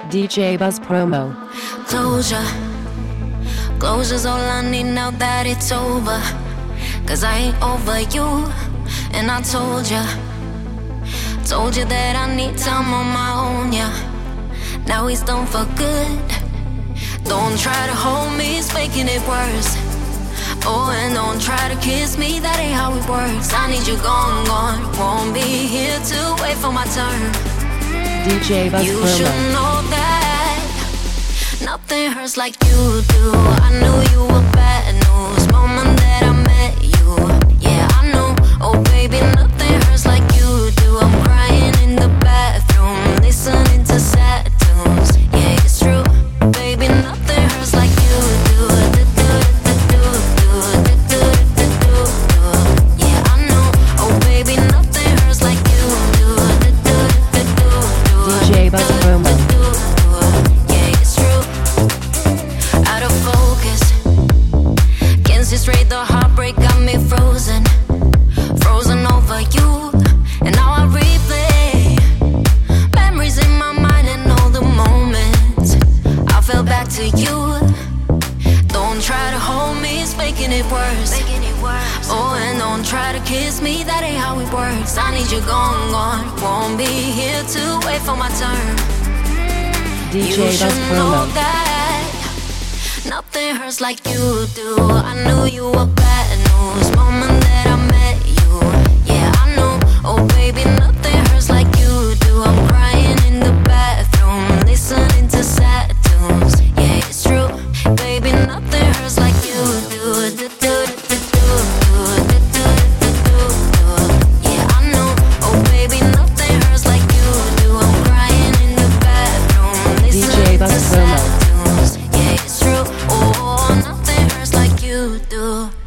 DJ Buzz promo. Closure, closure's all I need now that it's over. Cause I ain't over you, and I told you that I need time on my own, yeah. Now he's done for good. Don't try to hold me, it's making it worse. Oh, and don't try to kiss me, that ain't how it works. I need you gone, gone. Won't be here to wait for my turn. DJ Buzz You promo. should know that nothing hurts like you do. I knew you were bad news moment that I met you. Yeah, I know. Oh, baby, nothing hurts like you do. I'm crying in the bathroom, listening to sad tunes. Yeah, it's true. Baby, nothing hurts like you do. Yeah, I know. Oh, baby, nothing hurts like you do. DJ Buzz promo. Yeah, it's true. Out of focus. Can't see straight, the heartbreak got me frozen. Frozen over you. And now I replay memories in my mind and all the moments I fell back to you. Don't try to hold me, it's making it worse. Oh, and don't try to kiss me, that ain't how it works. I need you gone, gone. Won't be here to wait for my turn. DJ You Buzz should know promo. that nothing hurts like you do. I knew you were bad news moment that I met you. Yeah, I know. Oh, baby, nothing hurts like you do. I'm crying in the bathroom, listening to sad tunes. Yeah, it's true. Baby, nothing hurts like you do. Yeah, I know. Oh, baby, nothing hurts like you do. I'm crying in the bathroom, listening Buzz to promo. sad tunes. Yeah, it's true. Oh, nothing hurts like you do.